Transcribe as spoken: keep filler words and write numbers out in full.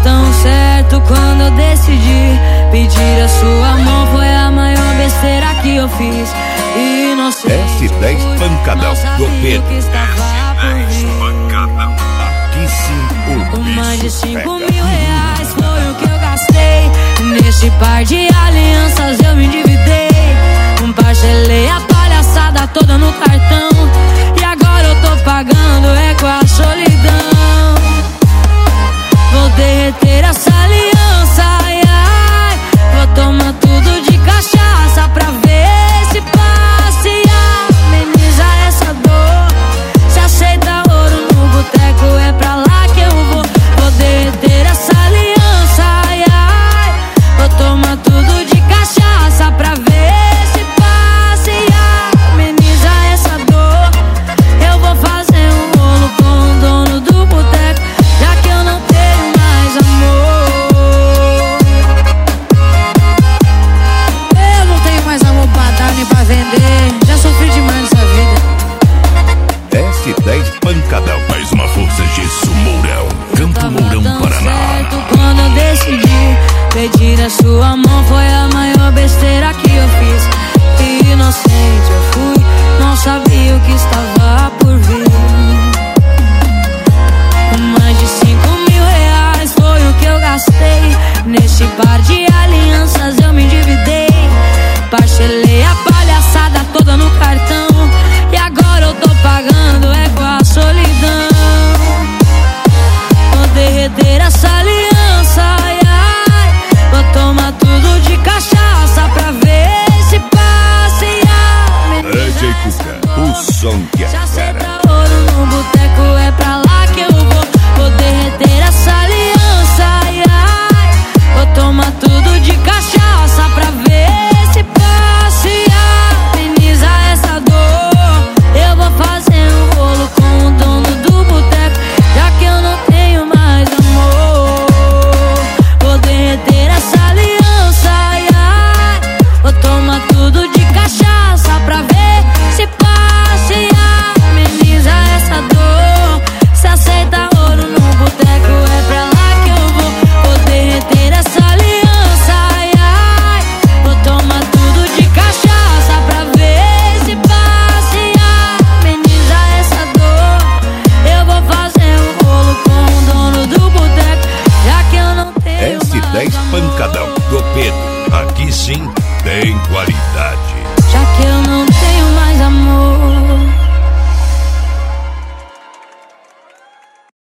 tão certo quando eu decidi pedir a sua mão. Foi a maior besteira que eu fiz. Inocente S dez Pancadão do Pedro. S dez Pancadão. Aqui sim o bicho mais de cinco pega. mil reais foi o que eu gastei. Nesse par de alianças eu me endividei. Parcelei a palhaçada toda no cartão. E agora eu tô pagando é com a solidão. Vou derreter essa aliança, ai, ai. Vou tomar tudo de cachaça pra ver se passa e ameniza essa dor. Se aceita ouro no boteco, é pra lá que eu vou. Vou derreter essa aliança, ai, ai. Vou tomar tudo de cachaça pra ver se passa e ameniza essa dor. Eu vou fazer um rolo com o dono do boteco, já que eu não tenho mais amor. Eu não tenho mais amor pra dar nem pra vender. Já sofri demais nessa vida. S dez Pancadão. Mais uma força Gesso Mourão, Campo Mourão, Paraná. Quando eu decidi pedir a sua mão, foi a maior besteira que eu fiz. Inocente eu fui, não sabia o que estava por vir. Mais de cinco mil reais foi o que eu gastei. Nesse par de alianças eu me endividei. Parcelei a palhaçada toda no cartão. E agora eu tô pagando é com a solidão. Vou derreter essa aliança, ai, ai. Vou tomar tudo de cachaça pra ver se passa e ameniza D J Cuca, o som que é fera.